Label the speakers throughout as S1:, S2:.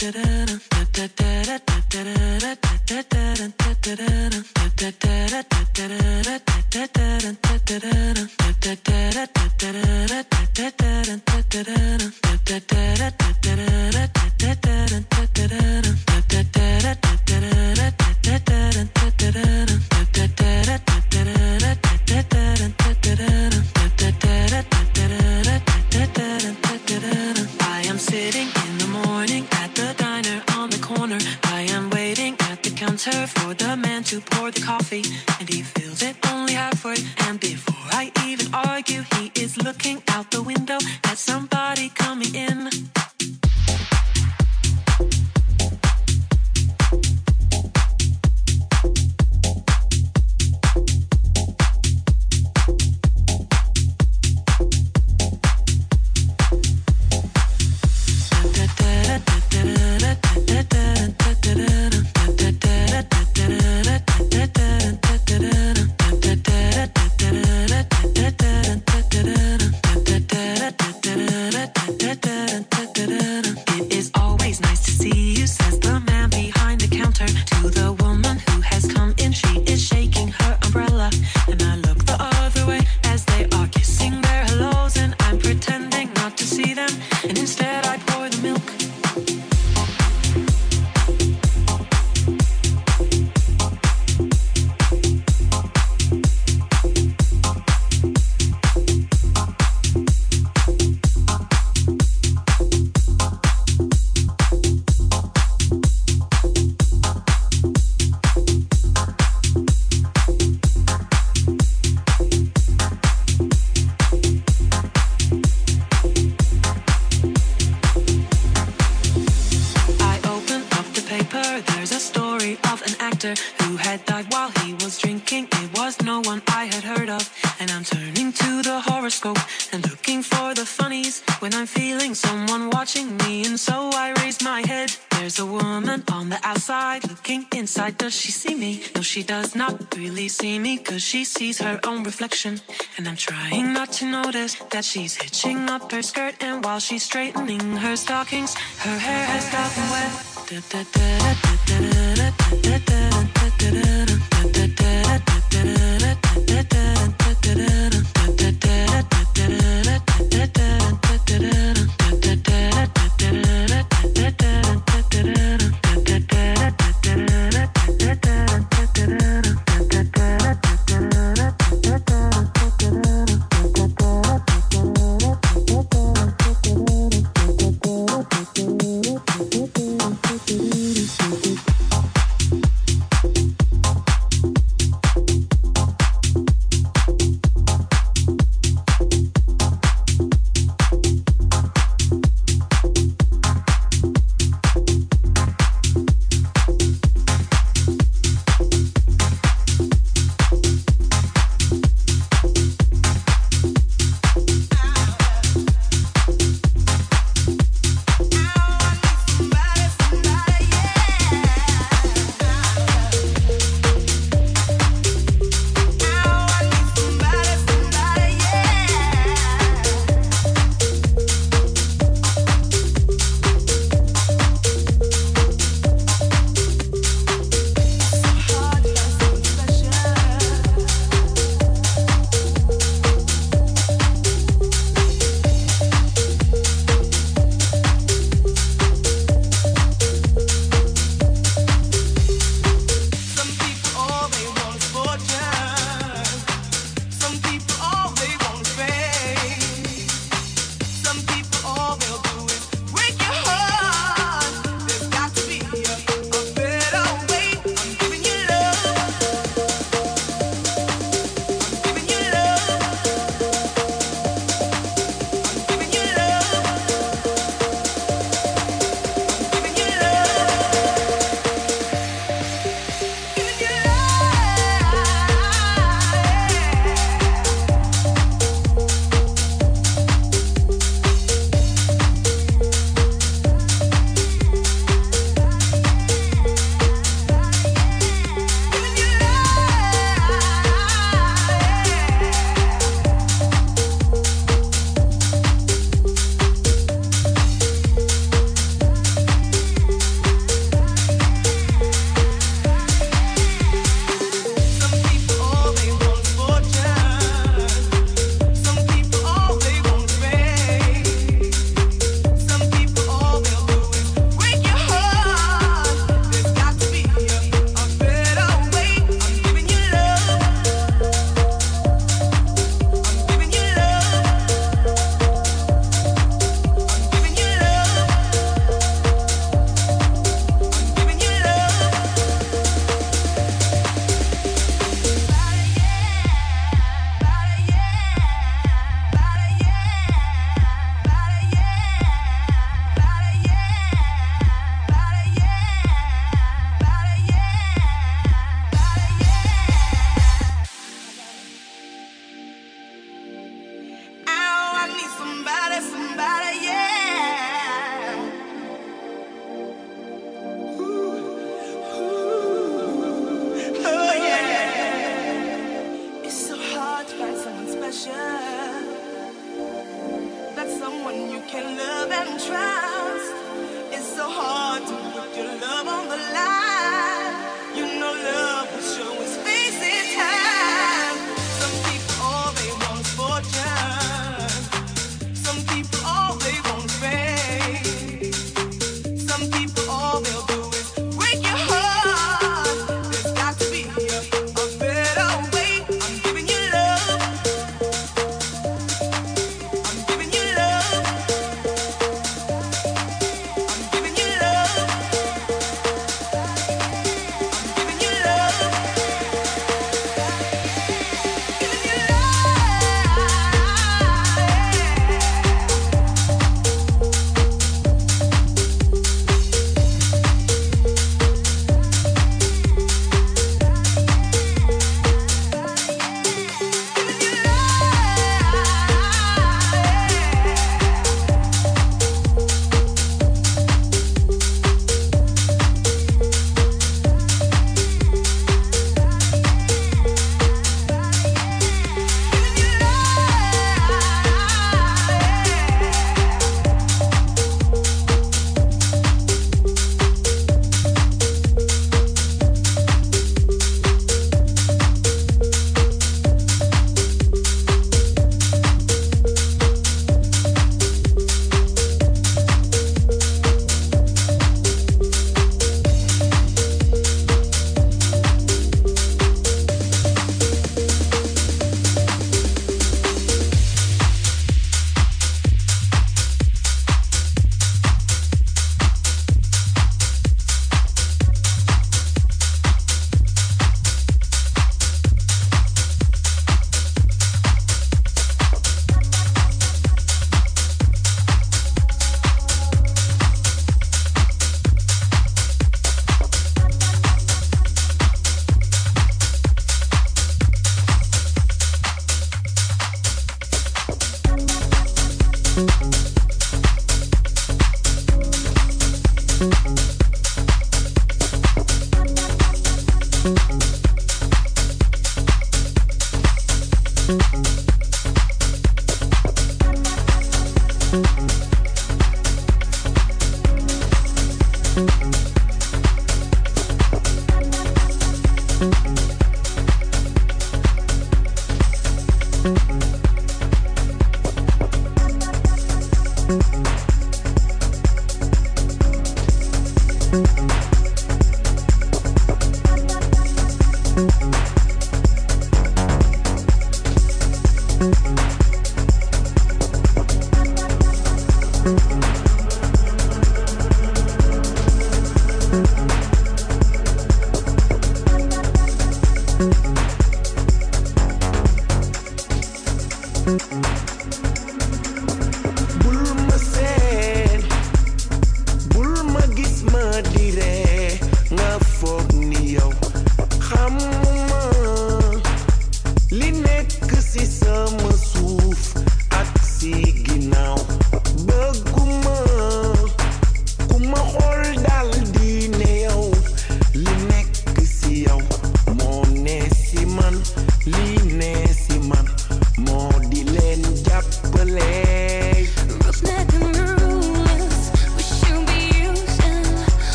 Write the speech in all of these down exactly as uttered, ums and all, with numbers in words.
S1: She does not really see me, cause she sees her own reflection. And I'm trying not to notice that she's hitching up her skirt, and while she's straightening her stockings, her hair has gotten wet.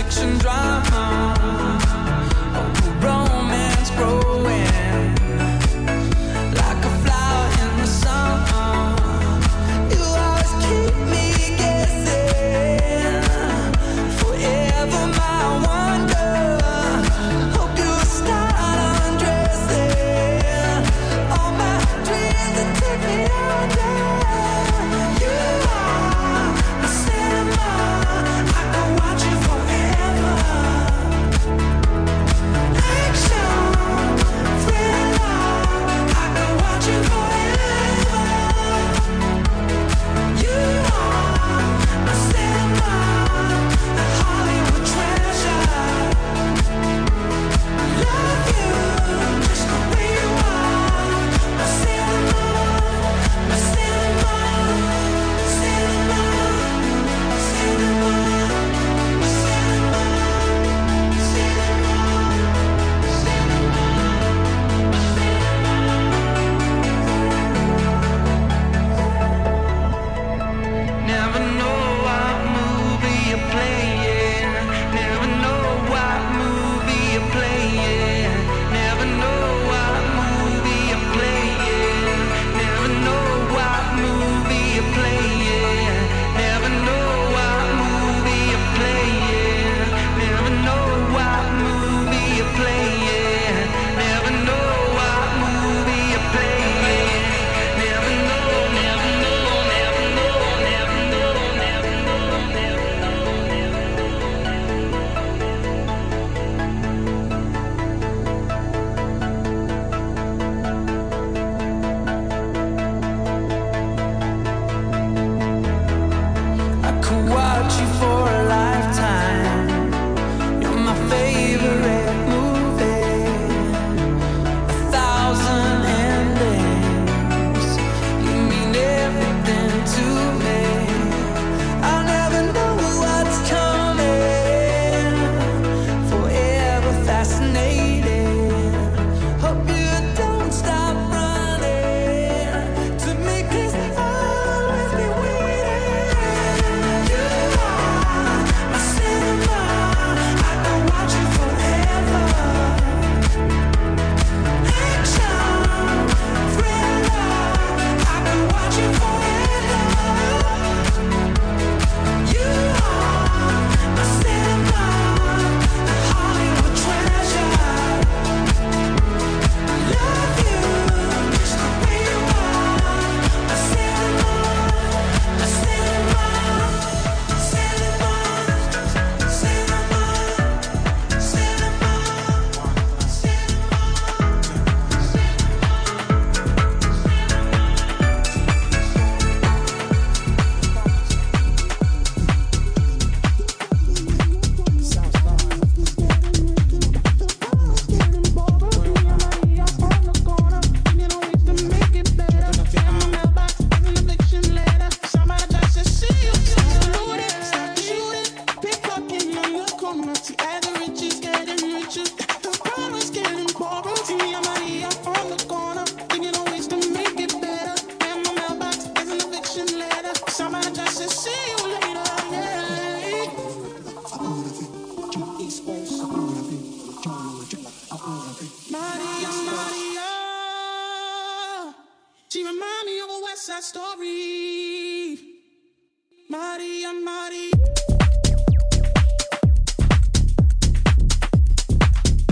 S1: fiction drama, oh, romance growing like a flower in the sun. You always keep me guessing, forever my wonder. Hope you start undressing all my dreams that take me under. You are the cinema, I could watch you forever. Action, thriller, I could watch you forever. You are the cinema, the Hollywood treasure. Love you just the way you are. The cinema, the cinema, cinema, cinema, never know what movie you're playing. Never know what movie you're playing. Never know what movie you're playing. Never know what movie you're playing. Never know what movie you're playing. Never know what movie you're playing. Never know what movie you're playing. Never know, never know, never know, never know, never know, never I could watch you for a lifetime. You're my favorite movie. A thousand endings. You mean everything to me. I'll never know what's coming. Forever fascinated. Hope you don't stop running to me, 'cause I'll always be waiting. You are my cinema, I could watch you forever. Action, thriller, I could watch you forever. You are my cinema, the Hollywood treasure. Love you just the way you are. The cinema, the cinema, cinema, cinema, cinema, Maria, Maria, she remind me of a West Side Story. Maria, Maria.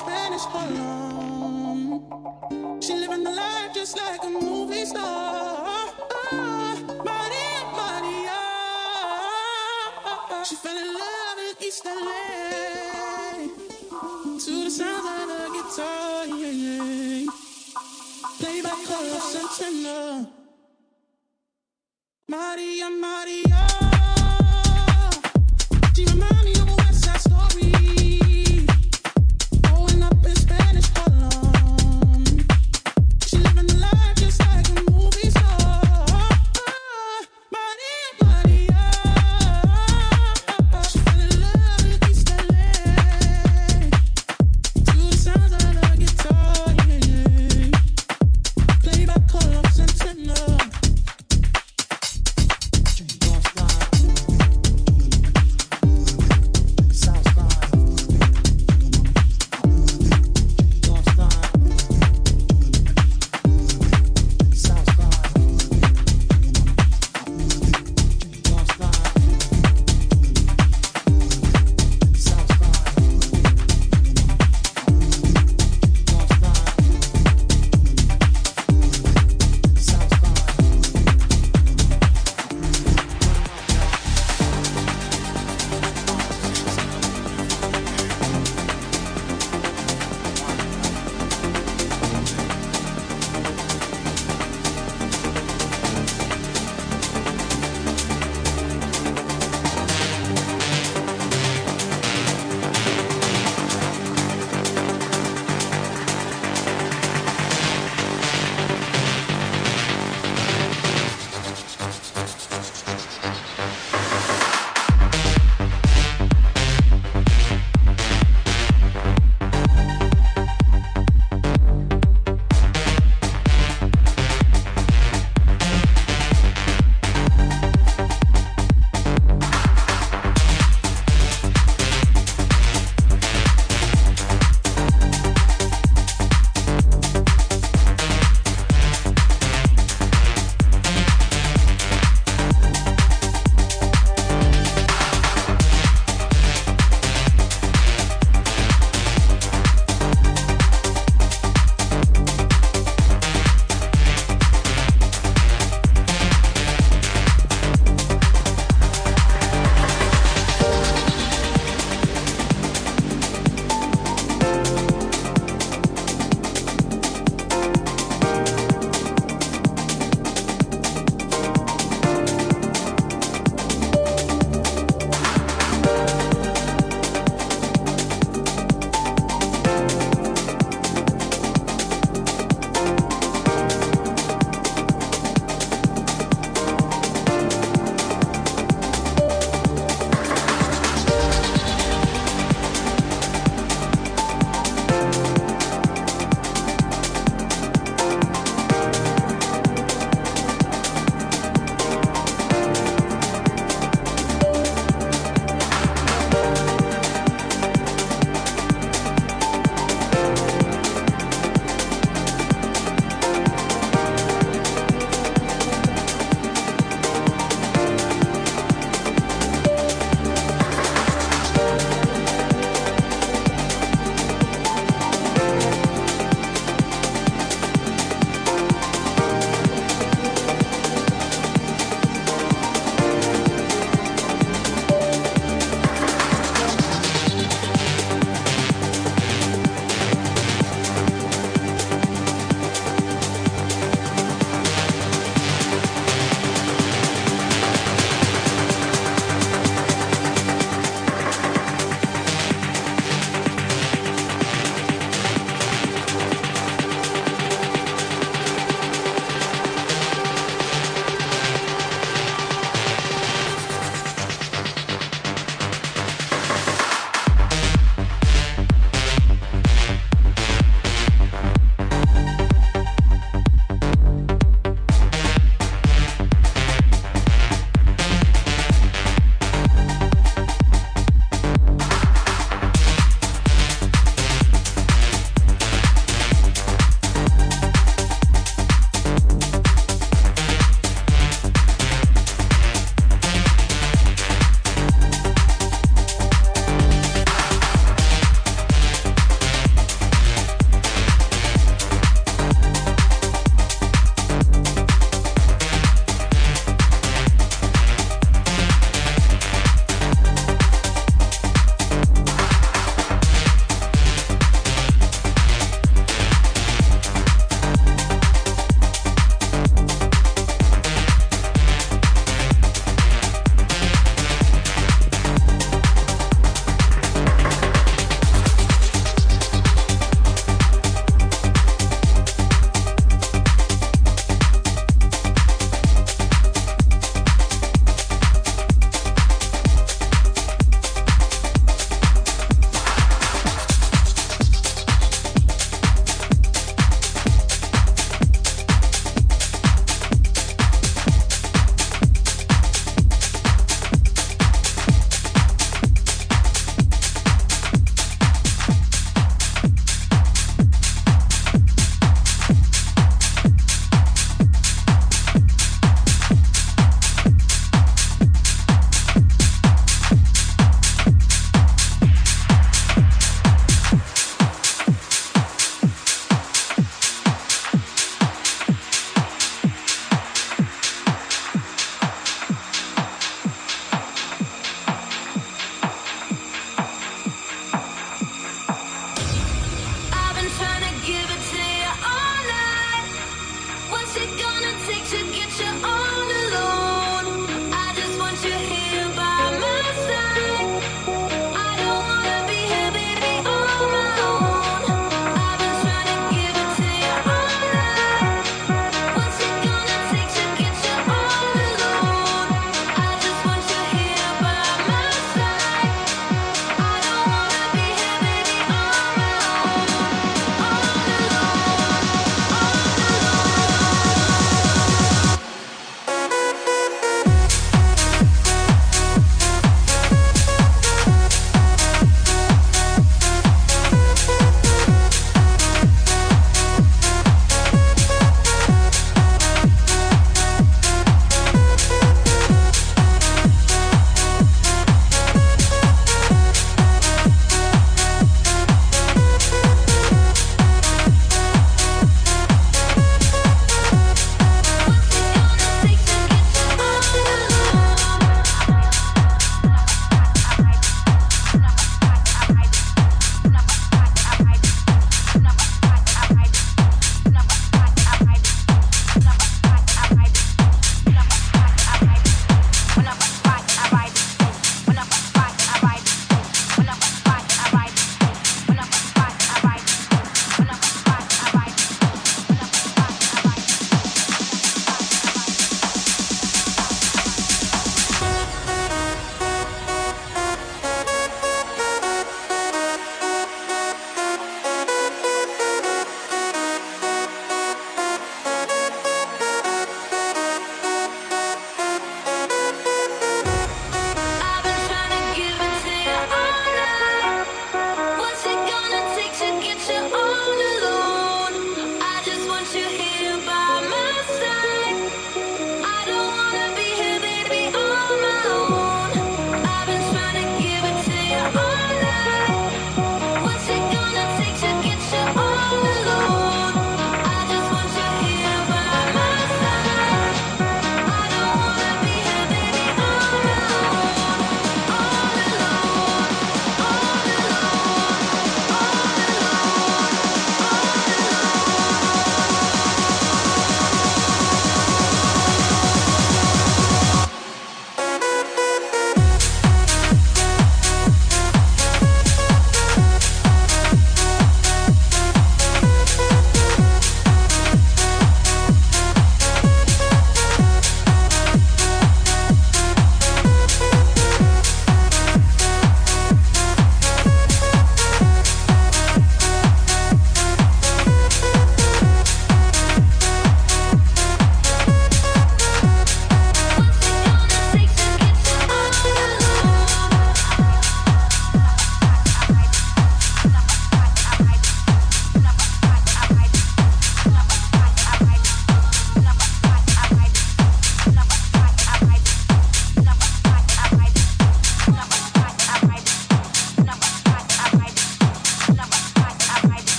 S1: Spanish Harlem. She living the life just like a movie star. Ah, Maria, Maria. She fell in love in East L A to the sound of the guitar. Yeah, yeah. Played by Carlos Santana. Maria, Maria. She remind me of a West Side Story. Growing up in Spanish Harlem. She living the life just like a movie star. Maria, Maria. She fell in love in East L A to the sounds of the guitar. Yeah, yeah. Played by Carlos Santana. Lost line.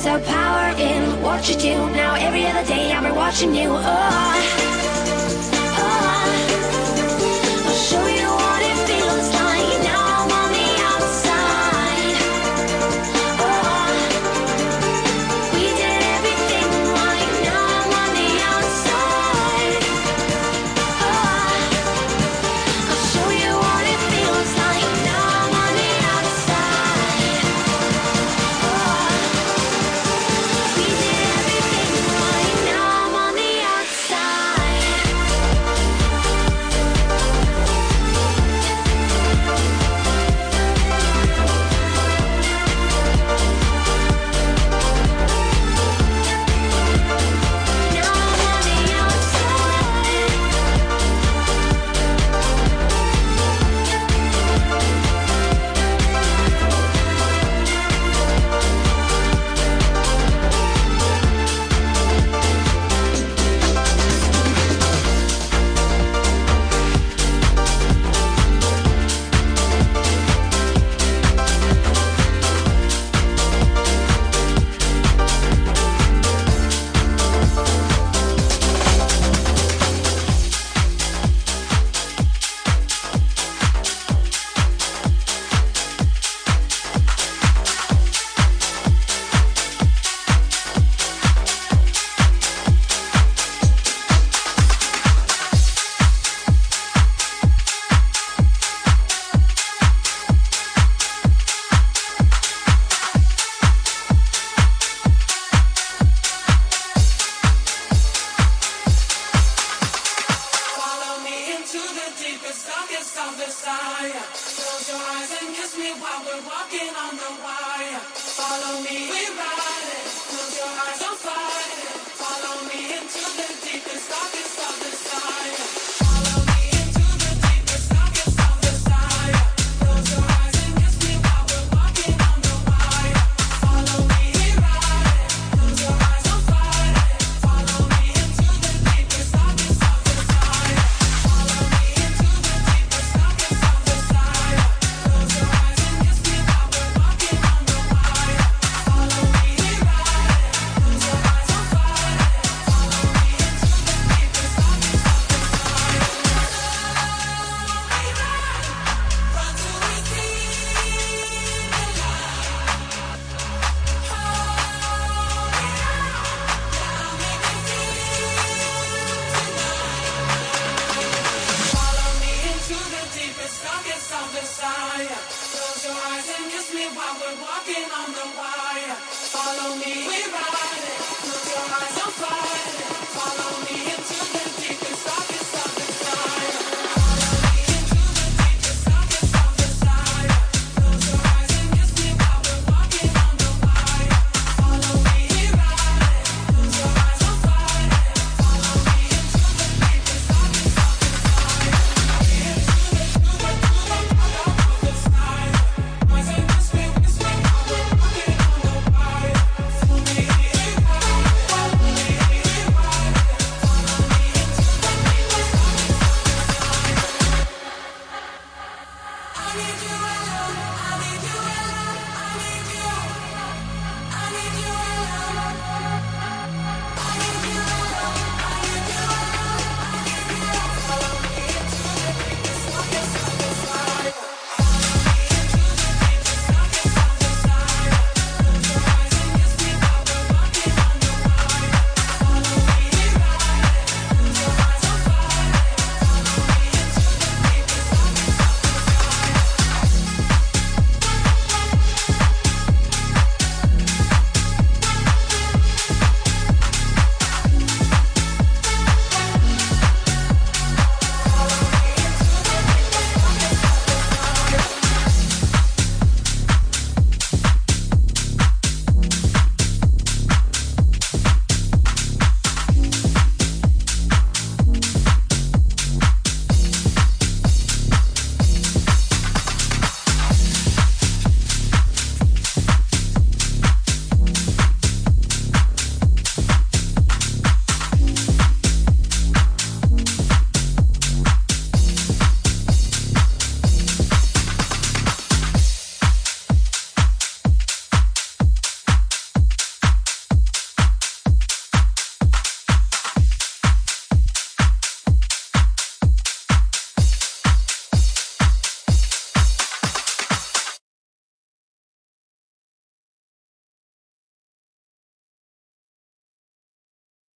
S1: the power in what you do. Now every other day I've been watching you. Oh, oh, I'll show you what it feels like. Now I'm on the outside. Oh, we did everything right. Now I'm on the outside. Oh, I'll show you what it feels like. Now I'm on the outside. Oh, we did everything right. Now I'm on the outside. Now I'm on the outside.
S2: Follow me into the deepest, darkest of desire. Close your eyes and kiss me while we're walking on the wire. Follow me, we ride it. Close your eyes, don't fight it. Follow me into the deepest, darkest of desire. Follow me into the deepest, darkest of desire. Close your eyes and kiss me while we're walking on the wire. Follow me, we ride it. Close your eyes, don't fight it. Follow me into the deepest, darkest of desire. Follow me into the deepest, darkest of desire. Close your eyes and kiss me while we're walking on the wire. Follow me, we ride it. Close your eyes, don't fight it. Follow me into the deepest, darkest of desire. We ride, run till we see the light. Oh, we ride, now make me feel tonight. Follow me into the deepest, darkest of desire. Close your eyes and kiss me while we're walking on the wire. Follow me, we ride it. Close your eyes, don't fight it. Follow me into the deepest, darkest of desire. Follow me into the deepest, darkest of desire. Close your eyes and kiss me while we're walking on the wire. Follow me, we ride it. Close your eyes, don't fight it. Follow me into the deepest, darkest of desire. Into the, to the, to the, dark of desire. Eyes and kiss me, kiss me while we're walking on the wire. Follow me, we ride it. Follow me, we ride it. Follow me into the deepest, darkest of desire. I need you alone.